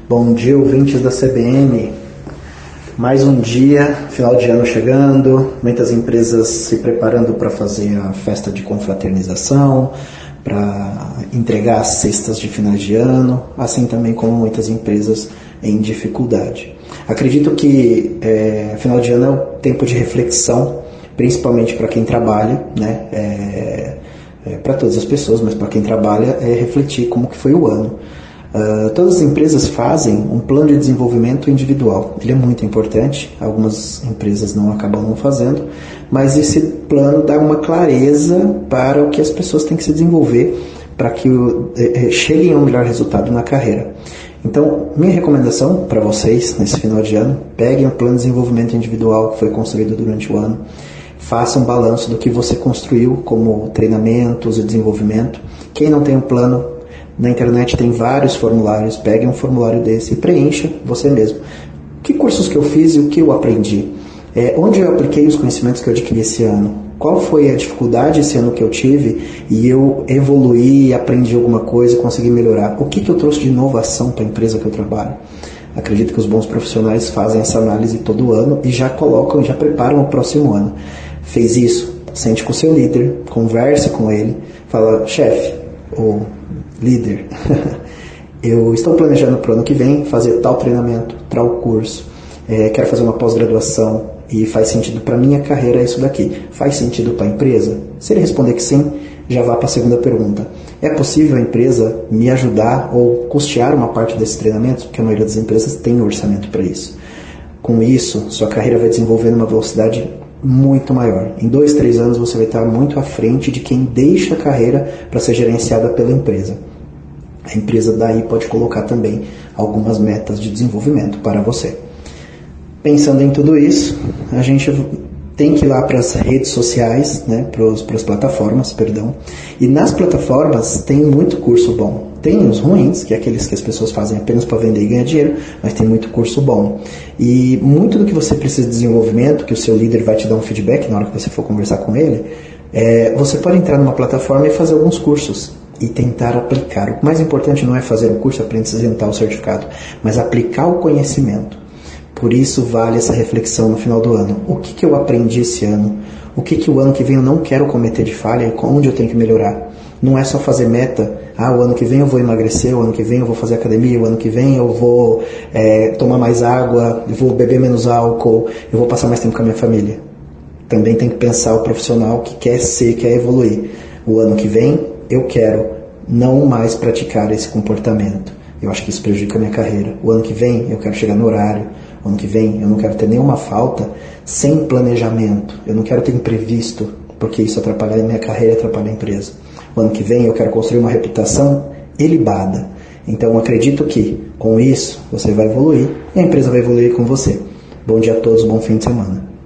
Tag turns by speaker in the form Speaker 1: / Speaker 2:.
Speaker 1: Bom dia, ouvintes da CBN. Mais um dia, final de ano chegando, muitas empresas se preparando para fazer a festa de confraternização, para entregar as cestas de finais de ano, assim também como muitas empresas em dificuldade. Acredito que final de ano é o tempo de reflexão, principalmente para quem trabalha, né? Para todas as pessoas, mas para quem trabalha é refletir como que foi o ano. Todas as empresas fazem um plano de desenvolvimento individual. Ele é muito importante, algumas empresas acabam não fazendo, mas esse plano dá uma clareza para o que as pessoas têm que se desenvolver para que cheguem a um melhor resultado na carreira. Então, minha recomendação para vocês nesse final de ano, peguem o plano de desenvolvimento individual que foi construído durante o ano, façam um balanço do que você construiu como treinamentos e desenvolvimento. Quem não tem um plano, na internet tem vários formulários, pegue um formulário desse e preencha você mesmo. Que cursos que eu fiz e o que eu aprendi? Onde eu apliquei os conhecimentos que eu adquiri esse ano? Qual foi a dificuldade esse ano que eu tive e eu evoluí, aprendi alguma coisa e consegui melhorar? O que eu trouxe de inovação para a empresa que eu trabalho? Acredito que os bons profissionais fazem essa análise todo ano e já colocam, já preparam o próximo ano. Fez isso? Sente com o seu líder, converse com ele, fala, chefe, ou líder, eu estou planejando para o ano que vem fazer tal treinamento, tal curso, quero fazer uma pós-graduação e faz sentido para a minha carreira isso daqui. Faz sentido para a empresa? Se ele responder que sim, já vá para a segunda pergunta. É possível a empresa me ajudar ou custear uma parte desses treinamentos? Porque a maioria das empresas tem orçamento para isso. Com isso, sua carreira vai desenvolver numa velocidade muito maior. Em 2, 3 anos você vai estar muito à frente de quem deixa a carreira para ser gerenciada pela empresa. A empresa daí pode colocar também algumas metas de desenvolvimento para você. Pensando em tudo isso, a gente tem que ir lá para as redes sociais, né, para as plataformas, e nas plataformas tem muito curso bom. Tem os ruins, que é aqueles que as pessoas fazem apenas para vender e ganhar dinheiro, mas tem muito curso bom. E muito do que você precisa de desenvolvimento, que o seu líder vai te dar um feedback na hora que você for conversar com ele, você pode entrar numa plataforma e fazer alguns cursos e tentar aplicar. O mais importante não é fazer o curso, apresentar o certificado, mas aplicar o conhecimento. Por isso vale essa reflexão no final do ano. O que eu aprendi esse ano? O que o ano que vem eu não quero cometer de falha e onde eu tenho que melhorar? Não é só fazer meta, o ano que vem eu vou emagrecer, o ano que vem eu vou fazer academia, o ano que vem eu vou tomar mais água, eu vou beber menos álcool, eu vou passar mais tempo com a minha família. Também tem que pensar o profissional que quer ser, quer evoluir. O ano que vem eu quero não mais praticar esse comportamento. Eu acho que isso prejudica a minha carreira. O ano que vem eu quero chegar no horário. O ano que vem eu não quero ter nenhuma falta sem planejamento. Eu não quero ter imprevisto, porque isso atrapalha a minha carreira e atrapalha a empresa. O ano que vem eu quero construir uma reputação ilibada. Então acredito que com isso você vai evoluir e a empresa vai evoluir com você. Bom dia a todos, bom fim de semana.